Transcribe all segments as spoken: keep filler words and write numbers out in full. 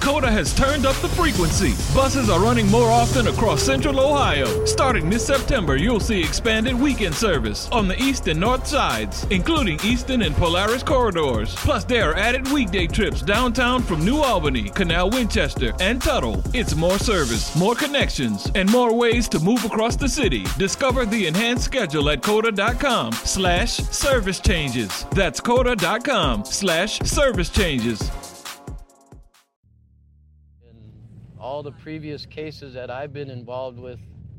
COTA has turned up the frequency. Buses are running more often across Central Ohio. Starting this September, you'll see expanded weekend service on the east and north sides, including Easton and Polaris corridors. Plus, there are added weekday trips downtown from New Albany, Canal Winchester, and Tuttle. It's more service, more connections, and more ways to move across the city. Discover the enhanced schedule at COTA.com slash service changes. That's COTA.com slash service changes. All the previous cases that I've been involved with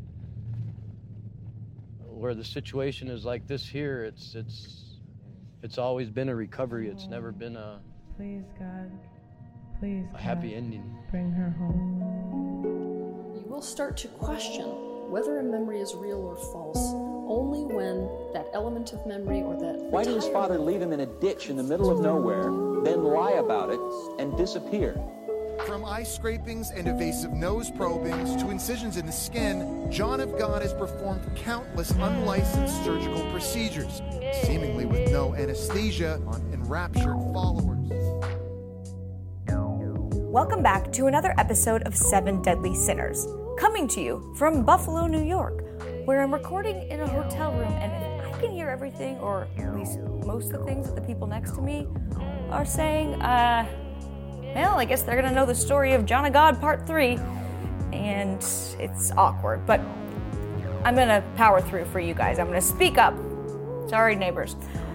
where the situation is like this here, it's it's it's always been a recovery. It's never been a please God, please a happy ending. Bring her home. You will start to question whether a memory is real or false only when that element of memory or that Why did his father leave him in a ditch in the middle of nowhere, then lie about it and disappear? From eye scrapings and evasive nose probings to incisions in the skin, John of God has performed countless unlicensed surgical procedures, seemingly with no anesthesia on enraptured followers. Welcome back to another episode of Seven Deadly Sinners, coming to you from Buffalo, New York, where I'm recording in a hotel room, and if I can hear everything, or at least most of the things that the people next to me are saying, uh... well, I guess they're going to know the story of John of God Part three, and it's awkward, but I'm going to power through for you guys. I'm going to speak up. Sorry, neighbors.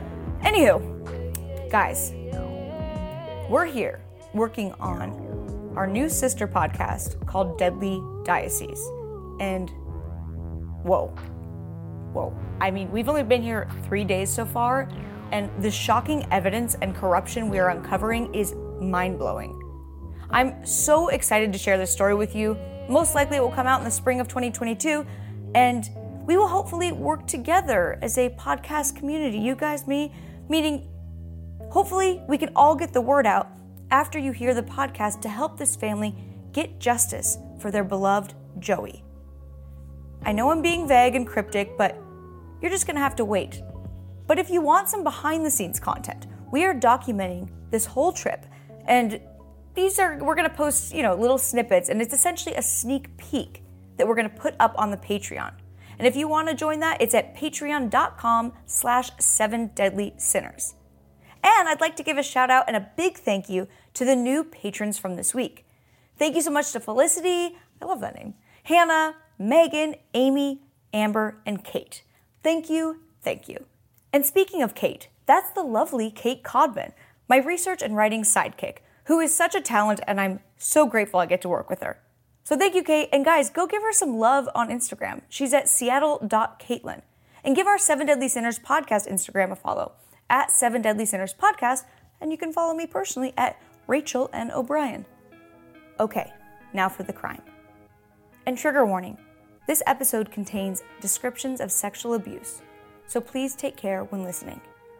Anywho, guys, we're here working on our new sister podcast called Deadly Diocese, and whoa, whoa. I mean, we've only been here three days so far, and the shocking evidence and corruption we are uncovering is mind-blowing. I'm so excited to share this story with you. Most likely it will come out in the spring of twenty twenty-two, and we will hopefully work together as a podcast community. You guys, me, meaning hopefully we can all get the word out after you hear the podcast to help this family get justice for their beloved Joey. I know I'm being vague and cryptic, but you're just gonna have to wait. But if you want some behind-the-scenes content, we are documenting this whole trip. And these are, we're going to post, you know, little snippets, and it's essentially a sneak peek that we're going to put up on the Patreon. And if you want to join that, it's at patreon.com slash seven deadly sinners. And I'd like to give a shout out and a big thank you to the new patrons from this week. Thank you so much to Felicity, I love that name, Hannah, Megan, Amy, Amber, and Kate. Thank you, thank you. And speaking of Kate, that's the lovely Kate Codman, my research and writing sidekick, who is such a talent, and I'm so grateful I get to work with her. So thank you, Kate, and guys, go give her some love on Instagram. She's at seattle dot caitlin. And give our Seven Deadly Sinners podcast Instagram a follow, at Seven Deadly Sinners Podcast, and you can follow me personally at Rachel N. O'Brien. Okay, now for the crime. And trigger warning, this episode contains descriptions of sexual abuse, so please take care when listening.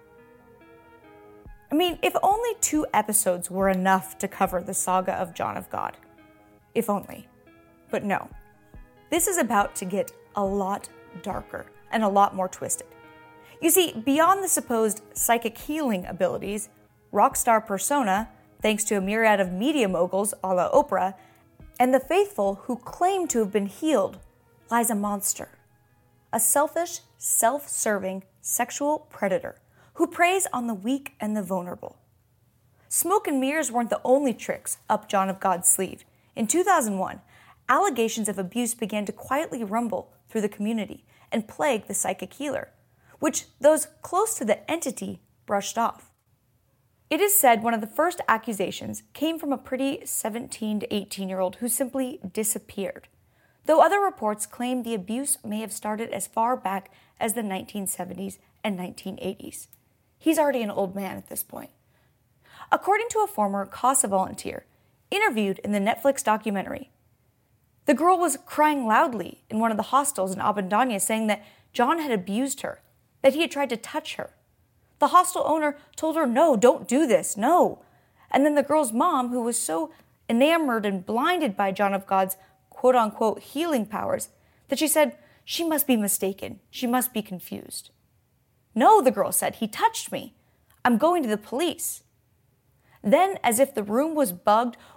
I mean, if only two episodes were enough to cover the saga of John of God. If only. But no. This is about to get a lot darker and a lot more twisted. You see, beyond the supposed psychic healing abilities, rock star persona, thanks to a myriad of media moguls a la Oprah, and the faithful who claim to have been healed, lies a monster. A selfish, self-serving sexual predator who preys on the weak and the vulnerable. Smoke and mirrors weren't the only tricks up John of God's sleeve. In two thousand one, allegations of abuse began to quietly rumble through the community and plague the psychic healer, which those close to the entity brushed off. It is said one of the first accusations came from a pretty seventeen to eighteen-year-old who simply disappeared, though other reports claim the abuse may have started as far back as the nineteen seventies and nineteen eighties. He's already an old man at this point. According to a former CASA volunteer interviewed in the Netflix documentary, the girl was crying loudly in one of the hostels in Abundaña, saying that John had abused her, that he had tried to touch her. The hostel owner told her, no, don't do this, no. And then the girl's mom, who was so enamored and blinded by John of God's quote-unquote healing powers, that she said, she must be mistaken, she must be confused. No, the girl said, he touched me. I'm going to the police. Then, as if the room was bugged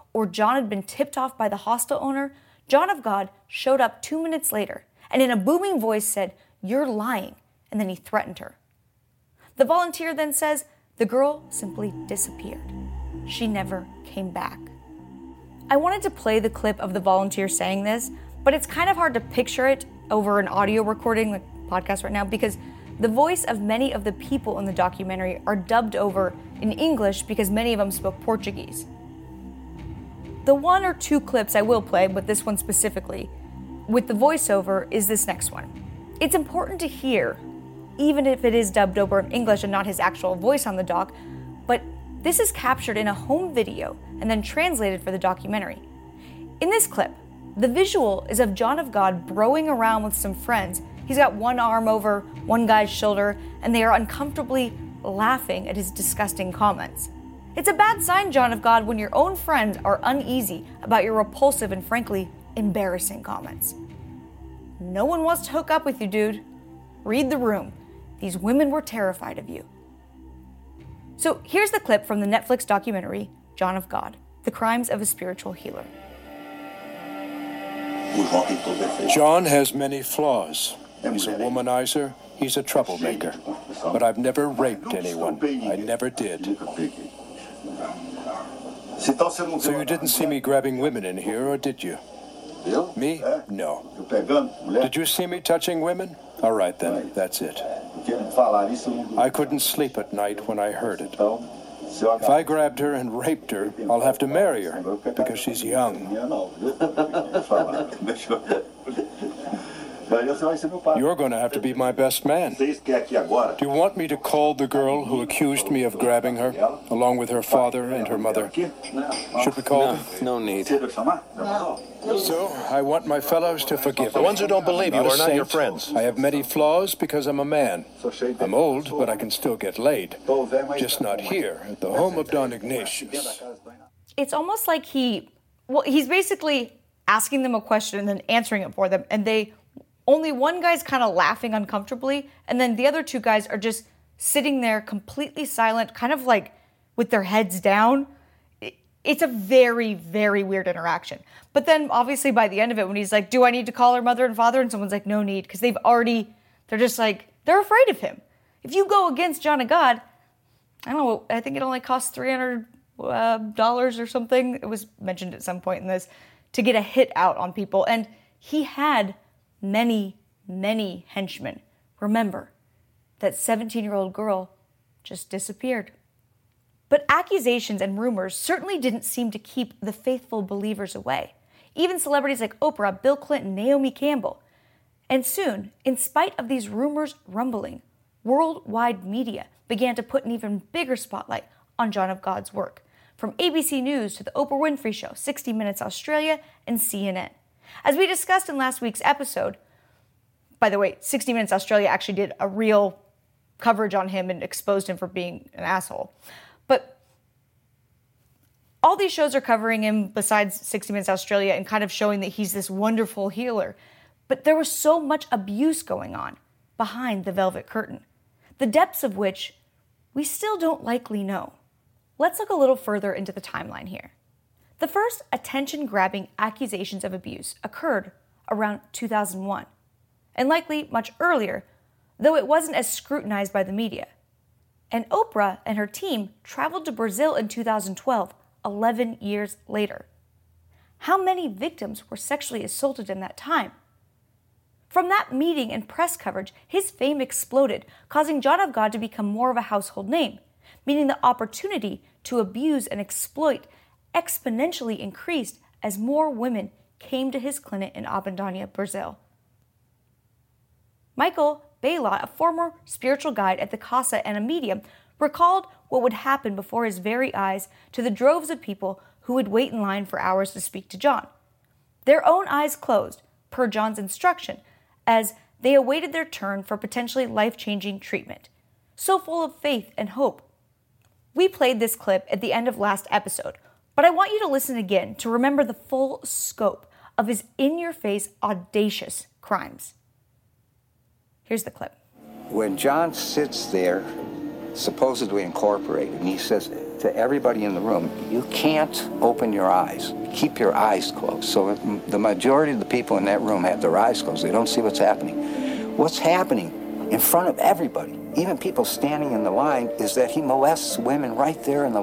or John had been tipped off by the hostel owner, John of God showed up two minutes later and in a booming voice said, "You're lying," and then he threatened her. The volunteer then says the girl simply disappeared. She never came back. I wanted to play the clip of the volunteer saying this, but it's kind of hard to picture it over an audio recording, like podcast right now, because the voice of many of the people in the documentary are dubbed over in English because many of them spoke Portuguese. The one or two clips I will play, but this one specifically, with the voiceover, is this next one. It's important to hear, even if it is dubbed over in English and not his actual voice on the doc, but this is captured in a home video and then translated for the documentary. In this clip, the visual is of John of God broing around with some friends. He's got one arm over one guy's shoulder, and they are uncomfortably laughing at his disgusting comments. It's a bad sign, John of God, when your own friends are uneasy about your repulsive and frankly embarrassing comments. No one wants to hook up with you, dude. Read the room. These women were terrified of you. So here's the clip from the Netflix documentary, John of God, The Crimes of a Spiritual Healer. John has many flaws. He's a womanizer, he's a troublemaker. But I've never raped anyone. I never did. So you didn't see me grabbing women in here, or did you? Me? No. Did you see me touching women? All right then, that's it. I couldn't sleep at night when I heard it. If I grabbed her and raped her, I'll have to marry her, because she's young. You're going to have to be my best man. Do you want me to call the girl who accused me of grabbing her, along with her father and her mother? Should we call them? No, no need. So, I want my fellows to forgive me. The ones who don't believe you are not your friends. I have many flaws because I'm a man. I'm old, but I can still get laid. Just not here, at the home of Don Ignatius. It's almost like he, well, he's basically asking them a question and then answering it for them, and they, only one guy's kind of laughing uncomfortably, and then the other two guys are just sitting there completely silent, kind of like with their heads down. It's a very, very weird interaction. But then obviously by the end of it, when he's like, do I need to call her mother and father? And someone's like, no need, because they've already, they're just like, they're afraid of him. If you go against John of God, I don't know, I think it only costs three hundred dollars uh, or something. It was mentioned at some point in this, to get a hit out on people. And he had many, many henchmen. Remember, that seventeen-year-old girl just disappeared. But accusations and rumors certainly didn't seem to keep the faithful believers away. Even celebrities like Oprah, Bill Clinton, Naomi Campbell. And soon, in spite of these rumors rumbling, worldwide media began to put an even bigger spotlight on John of God's work. From A B C News to the Oprah Winfrey Show, sixty minutes Australia, and C N N. As we discussed in last week's episode, by the way, sixty minutes Australia actually did a real coverage on him and exposed him for being an asshole. But all these shows are covering him besides sixty minutes Australia and kind of showing that he's this wonderful healer. But there was so much abuse going on behind the velvet curtain, the depths of which we still don't likely know. Let's look a little further into the timeline here. The first attention-grabbing accusations of abuse occurred around two thousand one, and likely much earlier, though it wasn't as scrutinized by the media. And Oprah and her team traveled to Brazil in two thousand twelve, eleven years later. How many victims were sexually assaulted in that time? From that meeting and press coverage, his fame exploded, causing John of God to become more of a household name, meaning the opportunity to abuse and exploit exponentially increased as more women came to his clinic in Abandania, Brazil. Michael Baylot, a former spiritual guide at the Casa and a medium, recalled what would happen before his very eyes to the droves of people who would wait in line for hours to speak to John. Their own eyes closed, per John's instruction, as they awaited their turn for potentially life-changing treatment. So full of faith and hope. We played this clip at the end of last episode, but I want you to listen again to remember the full scope of his in-your-face, audacious crimes. Here's the clip. When John sits there, supposedly incorporated, and he says, to everybody in the room, you can't open your eyes. Keep your eyes closed. So the majority of the people in that room have their eyes closed. They don't see what's happening. What's happening in front of everybody, even people standing in the line, is that he molests women right there in the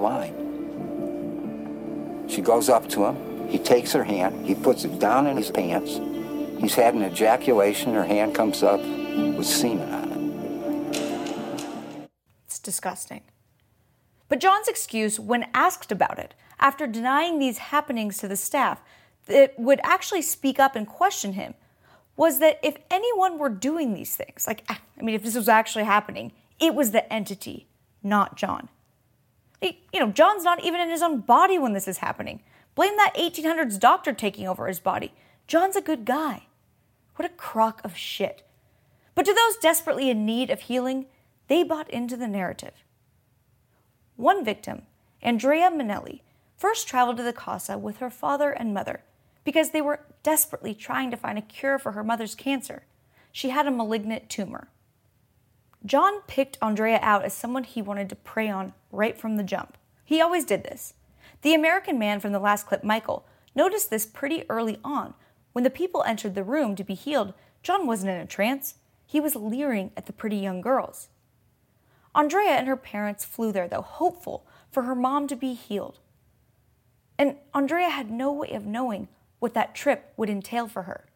line. She goes up to him. He takes her hand. He puts it down in his pants. He's had an ejaculation. Her hand comes up with semen on it. It's disgusting. But John's excuse when asked about it, after denying these happenings to the staff that would actually speak up and question him, was that if anyone were doing these things, like, I mean, if this was actually happening, it was the entity, not John. He, you know, John's not even in his own body when this is happening. Blame that eighteen hundreds doctor taking over his body. John's a good guy. What a crock of shit. But to those desperately in need of healing, they bought into the narrative. One victim, Andrea Manelli, first traveled to the Casa with her father and mother because they were desperately trying to find a cure for her mother's cancer. She had a malignant tumor. John picked Andrea out as someone he wanted to prey on right from the jump. He always did this. The American man from the last clip, Michael, noticed this pretty early on. When the people entered the room to be healed, John wasn't in a trance. He was leering at the pretty young girls. Andrea and her parents flew there, though, hopeful for her mom to be healed. And Andrea had no way of knowing what that trip would entail for her.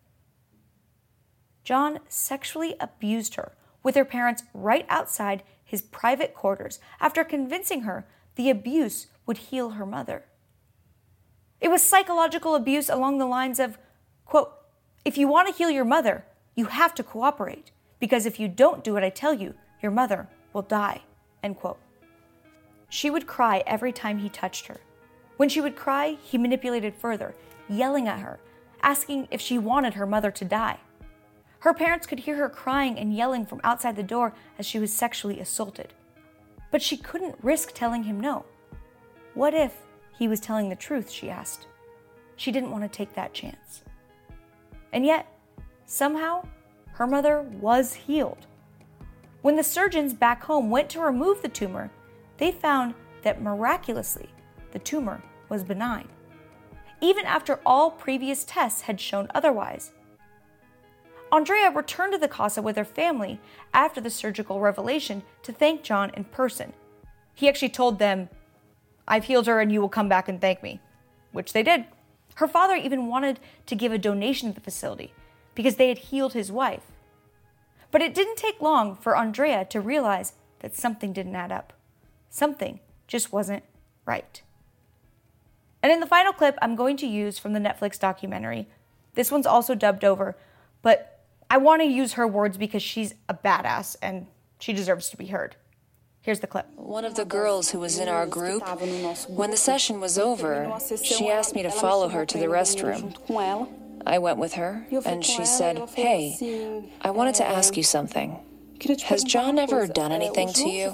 John sexually abused her with her parents right outside his private quarters after convincing her the abuse would heal her mother. It was psychological abuse along the lines of, quote, if you want to heal your mother, you have to cooperate, because if you don't do what I tell you, your mother will die, end quote. She would cry every time he touched her. When she would cry, he manipulated further, yelling at her, asking if she wanted her mother to die. Her parents could hear her crying and yelling from outside the door as she was sexually assaulted. But she couldn't risk telling him no. What if he was telling the truth, she asked. She didn't want to take that chance. And yet, somehow, her mother was healed. When the surgeons back home went to remove the tumor, they found that miraculously, the tumor was benign, even after all previous tests had shown otherwise. Andrea returned to the Casa with her family after the surgical revelation to thank John in person. He actually told them, I've healed her and you will come back and thank me, which they did. Her father even wanted to give a donation to the facility because they had healed his wife. But it didn't take long for Andrea to realize that something didn't add up. Something just wasn't right. And in the final clip I'm going to use from the Netflix documentary, this one's also dubbed over, but I want to use her words because she's a badass and she deserves to be heard. Here's the clip. One of the girls who was in our group, when the session was over, she asked me to follow her to the restroom. I went with her, and she said, hey, I wanted to ask you something. Has John ever done anything to you?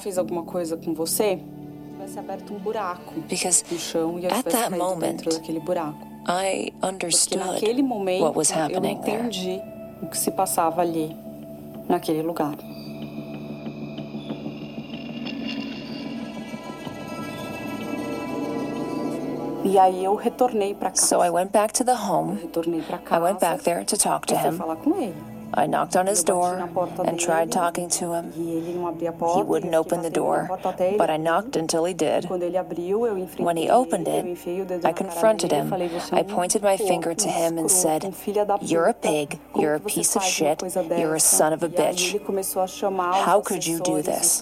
Because at that moment, I understood what was happening there. So I went back to the home. I went back there to talk to him. I knocked on his door and tried talking to him. He wouldn't open the door, but I knocked until he did. When he opened it, I confronted him. I pointed my finger to him and said, "You're a pig, you're a piece of shit, you're a son of a bitch. How could you do this?"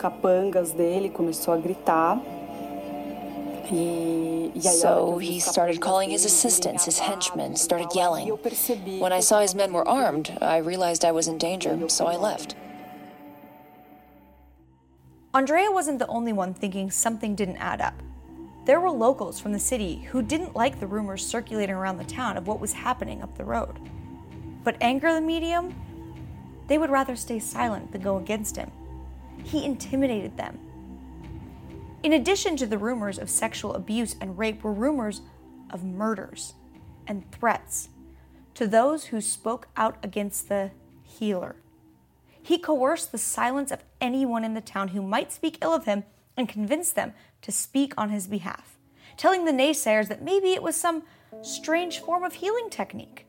So he started calling his assistants, his henchmen, started yelling. When I saw his men were armed, I realized I was in danger, so I left. Andrea wasn't the only one thinking something didn't add up. There were locals from the city who didn't like the rumors circulating around the town of what was happening up the road. But anger the medium? They would rather stay silent than go against him. He intimidated them. In addition to the rumors of sexual abuse and rape were rumors of murders and threats to those who spoke out against the healer. He coerced the silence of anyone in the town who might speak ill of him and convinced them to speak on his behalf, telling the naysayers that maybe it was some strange form of healing technique.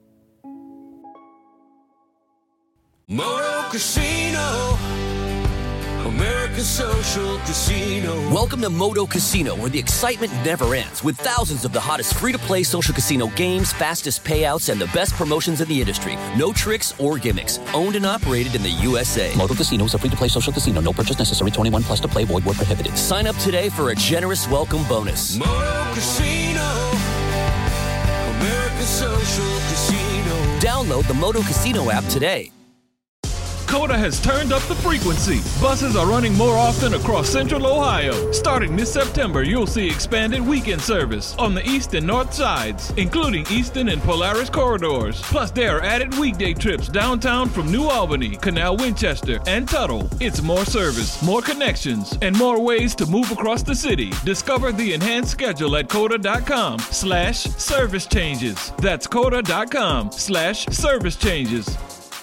Moto Casino, America's social casino. Welcome to Moto Casino, where the excitement never ends, with thousands of the hottest free-to-play social casino games, fastest payouts, and the best promotions in the industry. No tricks or gimmicks. Owned and operated in the U S A. Moto Casino is a free-to-play social casino. No purchase necessary. twenty-one plus to play. Void where prohibited. Sign up today for a generous welcome bonus. Moto Casino, America's social casino. Download the Moto Casino app today. COTA has turned up the frequency. Buses are running more often across Central Ohio. Starting this September, you'll see expanded weekend service on the east and north sides, including Eastern and Polaris corridors. Plus, there are added weekday trips downtown from New Albany, Canal Winchester, and Tuttle. It's more service, more connections, and more ways to move across the city. Discover the enhanced schedule at COTA.com slash service changes. That's COTA.com slash service changes.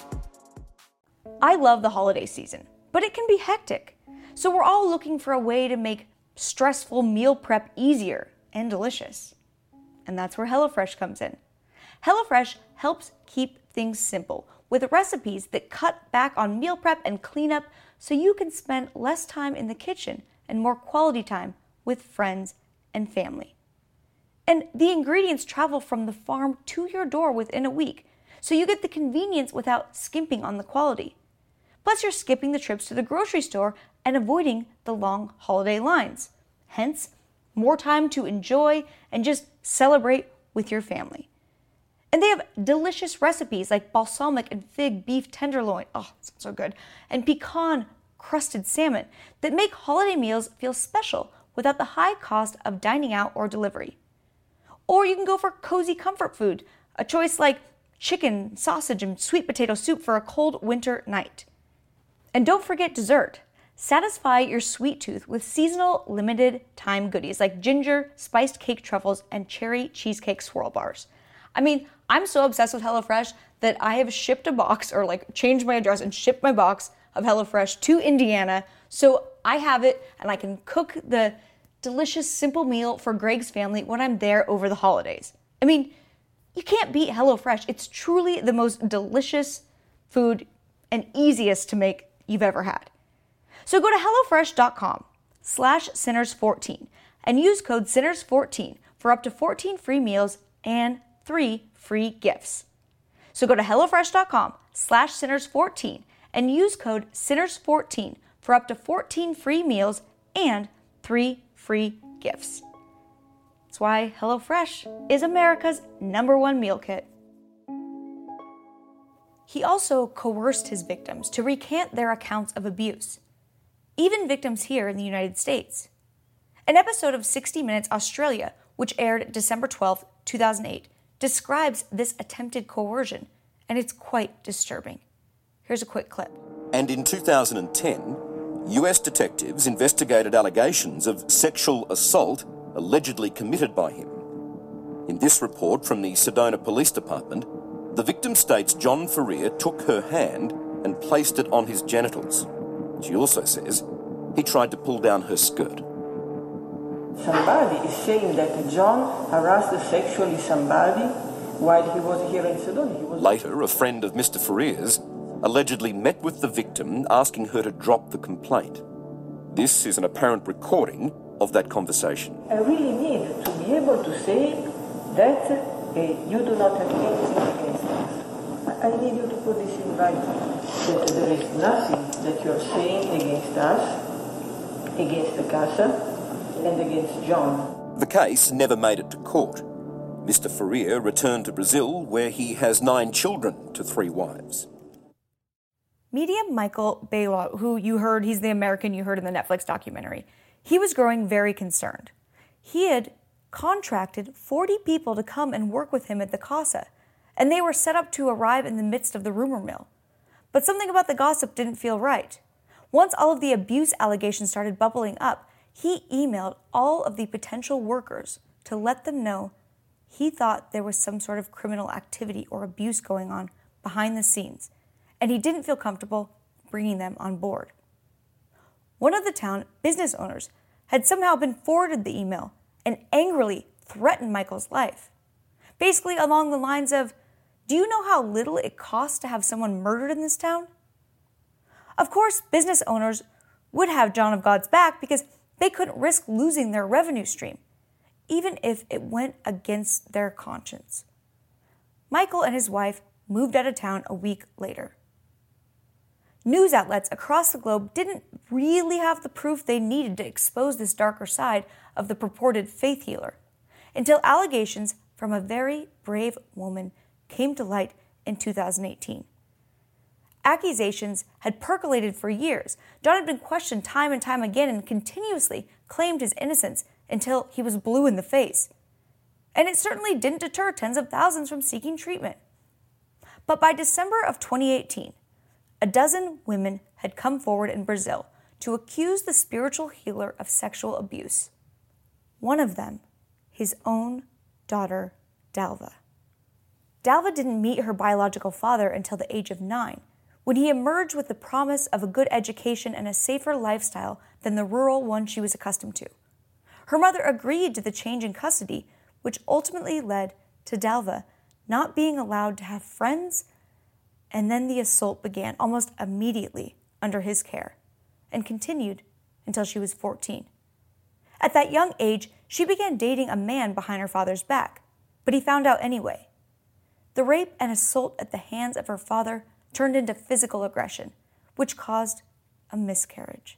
I love the holiday season, but it can be hectic. So we're all looking for a way to make stressful meal prep easier and delicious. And that's where HelloFresh comes in. HelloFresh helps keep things simple with recipes that cut back on meal prep and cleanup so you can spend less time in the kitchen and more quality time with friends and family. And the ingredients travel from the farm to your door within a week, so you get the convenience without skimping on the quality. Plus, you're skipping the trips to the grocery store and avoiding the long holiday lines. Hence, more time to enjoy and just celebrate with your family. And they have delicious recipes like balsamic and fig beef tenderloin, oh, it's so good, and pecan crusted salmon that make holiday meals feel special without the high cost of dining out or delivery. Or you can go for cozy comfort food, a choice like chicken, sausage, and sweet potato soup for a cold winter night. And don't forget dessert. Satisfy your sweet tooth with seasonal limited time goodies like ginger, spiced cake truffles, and cherry cheesecake swirl bars. I mean, I'm so obsessed with HelloFresh that I have shipped a box or like changed my address and shipped my box of HelloFresh to Indiana. So I have it and I can cook the delicious, simple meal for Greg's family when I'm there over the holidays. I mean, you can't beat HelloFresh. It's truly the most delicious food and easiest to make you've ever had. So go to HelloFresh.com slash Sinners14 and use code Sinners fourteen for up to fourteen free meals and three free gifts. So go to HelloFresh.com slash Sinners14 and use code Sinners fourteen for up to fourteen free meals and three free gifts. That's why HelloFresh is America's number one meal kit. He also coerced his victims to recant their accounts of abuse, even victims here in the United States. An episode of sixty minutes Australia, which aired December twelfth, two thousand eight, describes this attempted coercion, and it's quite disturbing. Here's a quick clip. And in two thousand ten, U S detectives investigated allegations of sexual assault allegedly committed by him. In this report from the Sedona Police Department, the victim states John Ferrier took her hand and placed it on his genitals. She also says he tried to pull down her skirt. Somebody is saying that John harassed sexually somebody while he was here in Sedona. He was... Later, a friend of Mister Ferrier's allegedly met with the victim asking her to drop the complaint. This is an apparent recording of that conversation. I really need to be able to say that uh, you do not have anything against us. I need you to put this in writing, that there is nothing that you are saying against us, against the Casa, and against John. The case never made it to court. Mister Ferrier returned to Brazil, where he has nine children to three wives. Medium Michael Bailout, who you heard, he's the American you heard in the Netflix documentary, he was growing very concerned. He had contracted forty people to come and work with him at the Casa, and they were set up to arrive in the midst of the rumor mill. But something about the gossip didn't feel right. Once all of the abuse allegations started bubbling up, he emailed all of the potential workers to let them know he thought there was some sort of criminal activity or abuse going on behind the scenes, and he didn't feel comfortable bringing them on board. one of the town business owners had somehow been forwarded the email and angrily threatened Michael's life. Basically along the lines of, "Do you know how little it costs to have someone murdered in this town?" Of course, business owners would have John of God's back because they couldn't risk losing their revenue stream, even if it went against their conscience. Michael and his wife moved out of town a week later. News outlets across the globe didn't really have the proof they needed to expose this darker side of the purported faith healer, until allegations from a very brave woman came to light in two thousand eighteen. Accusations had percolated for years. John had been questioned time and time again and continuously claimed his innocence until he was blue in the face. And it certainly didn't deter tens of thousands from seeking treatment. But by December of twenty eighteen, a dozen women had come forward in Brazil to accuse the spiritual healer of sexual abuse. One of them, his own daughter, Dalva. Dalva didn't meet her biological father until the age of nine, when he emerged with the promise of a good education and a safer lifestyle than the rural one she was accustomed to. Her mother agreed to the change in custody, which ultimately led to Dalva not being allowed to have friends, and then the assault began almost immediately under his care and continued until she was fourteen. At that young age, she began dating a man behind her father's back, but he found out anyway. The rape and assault at the hands of her father turned into physical aggression, which caused a miscarriage.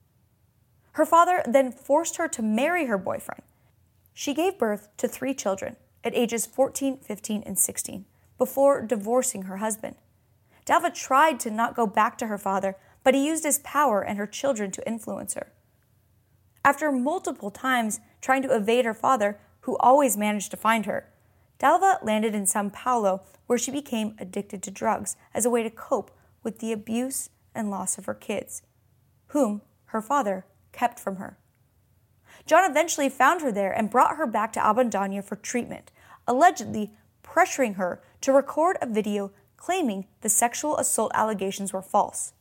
Her father then forced her to marry her boyfriend. She gave birth to three children at ages fourteen, fifteen, and sixteen before divorcing her husband. Dalva tried to not go back to her father, but he used his power and her children to influence her. After multiple times trying to evade her father, who always managed to find her, Dalva landed in São Paulo, where she became addicted to drugs as a way to cope with the abuse and loss of her kids, whom her father kept from her. John eventually found her there and brought her back to Abandania for treatment, allegedly pressuring her to record a video claiming the sexual assault allegations were false.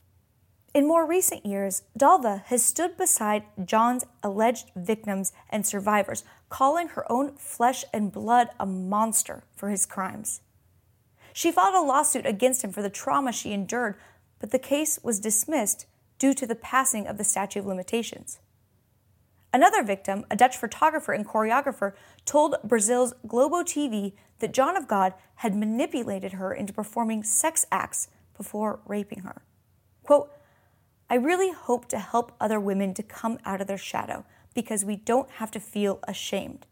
In more recent years, Dalva has stood beside John's alleged victims and survivors, calling her own flesh and blood a monster for his crimes. She filed a lawsuit against him for the trauma she endured, but the case was dismissed due to the passing of the statute of limitations. Another victim, a Dutch photographer and choreographer, told Brazil's Globo T V that John of God had manipulated her into performing sex acts before raping her. Quote, "I really hope to help other women to come out of their shadow because we don't have to feel ashamed."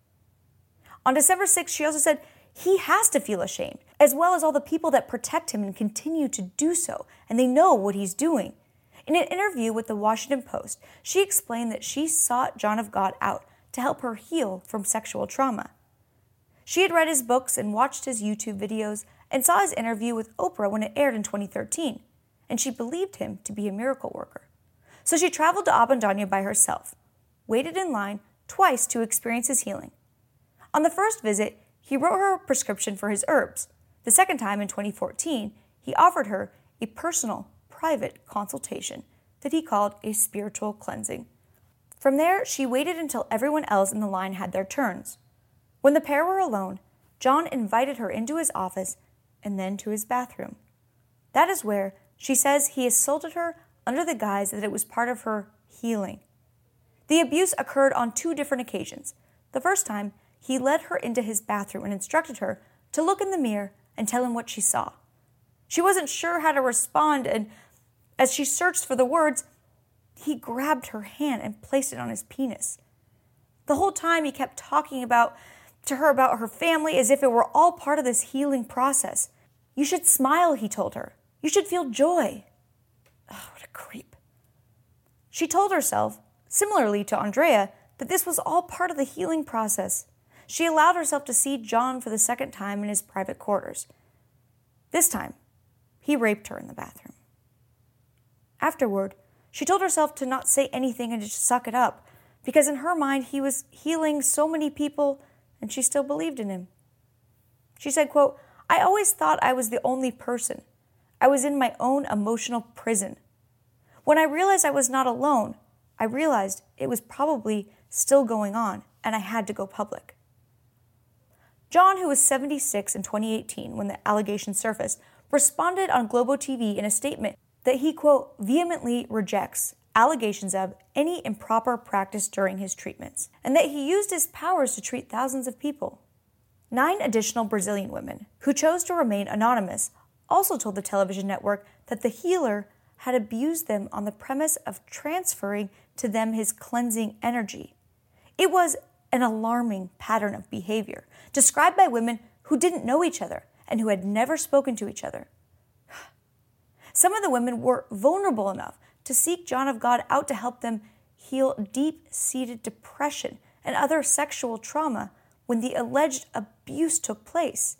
On December sixth, she also said he has to feel ashamed, as well as all the people that protect him and continue to do so, and they know what he's doing. In an interview with the Washington Post, she explained that she sought John of God out to help her heal from sexual trauma. She had read his books and watched his YouTube videos and saw his interview with Oprah when it aired in twenty thirteen, and she believed him to be a miracle worker. So she traveled to Abandania by herself, waited in line twice to experience his healing. On the first visit, he wrote her a prescription for his herbs. The second time, in twenty fourteen, he offered her a personal, private consultation that he called a spiritual cleansing. From there, she waited until everyone else in the line had their turns. When the pair were alone, John invited her into his office and then to his bathroom. That is where she says he assaulted her under the guise that it was part of her healing. The abuse occurred on two different occasions. The first time, he led her into his bathroom and instructed her to look in the mirror and tell him what she saw. She wasn't sure how to respond, and as she searched for the words, he grabbed her hand and placed it on his penis. The whole time he kept talking about to her about her family as if it were all part of this healing process. "You should smile," he told her. "You should feel joy." Oh, what a creep. She told herself, similarly to Andrea, that this was all part of the healing process. She allowed herself to see John for the second time in his private quarters. This time, he raped her in the bathroom. Afterward, she told herself to not say anything and to just suck it up, because in her mind, he was healing so many people and she still believed in him. She said, quote, "I always thought I was the only person. I was in my own emotional prison. When I realized I was not alone, I realized it was probably still going on, and I had to go public. John, who was seventy-six in twenty eighteen when the allegation surfaced, responded on Globo T V in a statement that he, quote, vehemently rejects allegations of any improper practice during his treatments, and that he used his powers to treat thousands of people. Nine additional Brazilian women, who chose to remain anonymous, also told the television network that the healer had abused them on the premise of transferring to them his cleansing energy. It was an alarming pattern of behavior, described by women who didn't know each other and who had never spoken to each other. Some of the women were vulnerable enough to seek John of God out to help them heal deep-seated depression and other sexual trauma when the alleged abuse took place.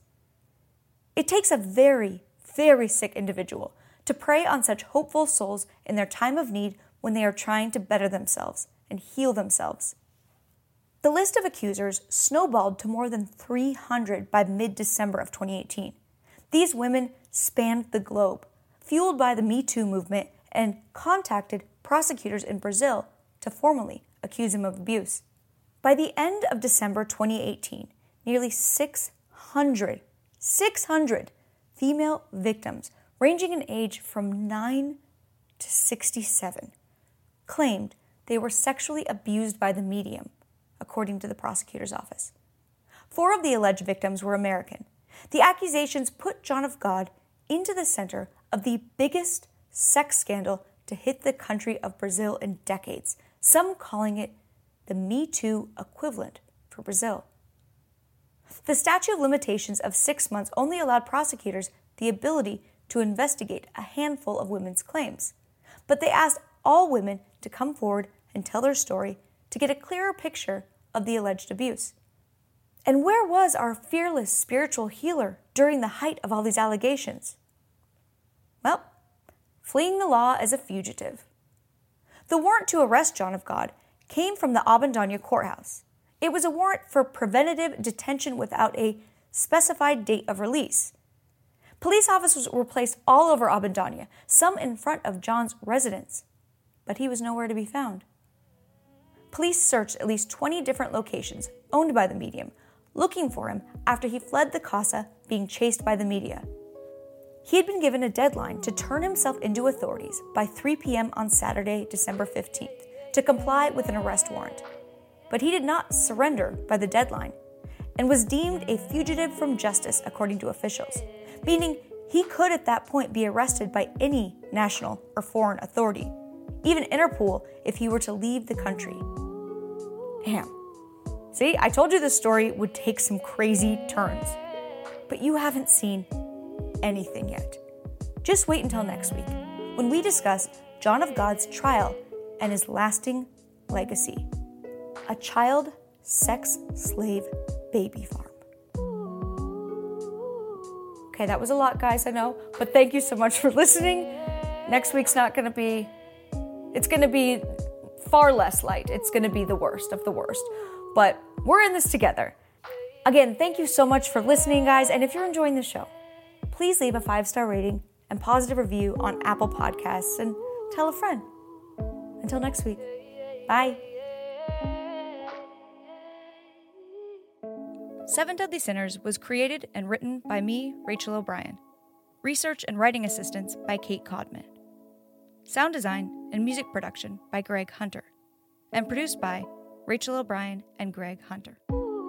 It takes a very, very sick individual to prey on such hopeful souls in their time of need when they are trying to better themselves and heal themselves. The list of accusers snowballed to more than three hundred by mid-December of twenty eighteen. These women spanned the globe, fueled by the Me Too movement, and contacted prosecutors in Brazil to formally accuse him of abuse. By the end of December twenty eighteen, nearly six hundred, six hundred female victims ranging in age from nine to sixty-seven claimed they were sexually abused by the medium, according to the prosecutor's office. Four of the alleged victims were American. The accusations put John of God into the center of the biggest sex scandal to hit the country of Brazil in decades, some calling it the Me Too equivalent for Brazil. The statute of limitations of six months only allowed prosecutors the ability to investigate a handful of women's claims, but they asked all women to come forward and tell their story to get a clearer picture of the alleged abuse. And where was our fearless spiritual healer during the height of all these allegations? Well, fleeing the law as a fugitive. The warrant to arrest John of God came from the Abandonha courthouse. It was a warrant for preventative detention without a specified date of release. Police officers were placed all over Abandonha, some in front of John's residence, but he was nowhere to be found. Police searched at least twenty different locations owned by the medium, looking for him after he fled the casa, being chased by the media. He had been given a deadline to turn himself into authorities by three p.m. on Saturday, December fifteenth, to comply with an arrest warrant. But he did not surrender by the deadline and was deemed a fugitive from justice, according to officials, meaning he could at that point be arrested by any national or foreign authority, even Interpol, if he were to leave the country. Damn. See, I told you this story would take some crazy turns, but you haven't seen anything yet. Just wait until next week, when we discuss John of God's trial and his lasting legacy, a child sex slave baby farm. Okay, that was a lot, guys, I know, but thank you so much for listening. Next week's not going to be, it's going to be far less light. It's going to be the worst of the worst, but we're in this together. Again, thank you so much for listening, guys, and if you're enjoying the show, please leave a five-star rating and positive review on Apple Podcasts and tell a friend. Until next week, bye. Seven Deadly Sinners was created and written by me, Rachel O'Brien. Research and writing assistance by Kate Codman. Sound design and music production by Greg Hunter. And produced by Rachel O'Brien and Greg Hunter.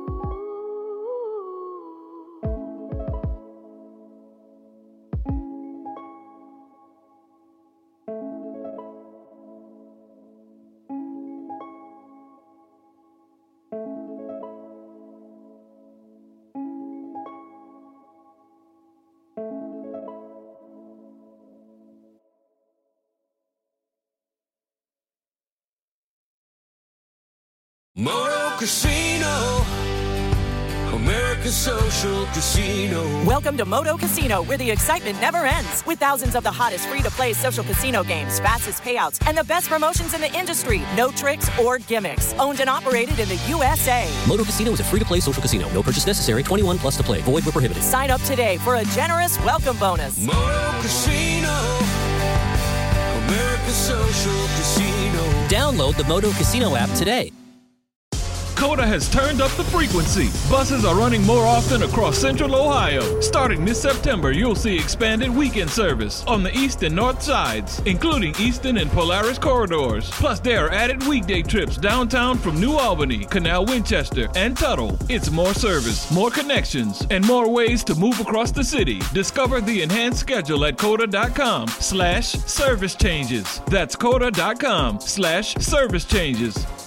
Moto Casino, America's social casino. Welcome to Moto Casino, where the excitement never ends. With thousands of the hottest free-to-play social casino games, fastest payouts, and the best promotions in the industry. No tricks or gimmicks. Owned and operated in the U S A. Moto Casino is a free-to-play social casino. No purchase necessary. twenty-one plus to play. Void where prohibited. Sign up today for a generous welcome bonus. Moto Casino, America Social Casino. Download the Moto Casino app today. COTA has turned up the frequency. Buses are running more often across Central Ohio. Starting this September, you'll see expanded weekend service on the east and north sides, including Eastern and Polaris corridors. Plus, there are added weekday trips downtown from New Albany, Canal Winchester, and Tuttle. It's more service, more connections, and more ways to move across the city. Discover the enhanced schedule at COTA.com slash service changes. That's COTA.com slash service changes.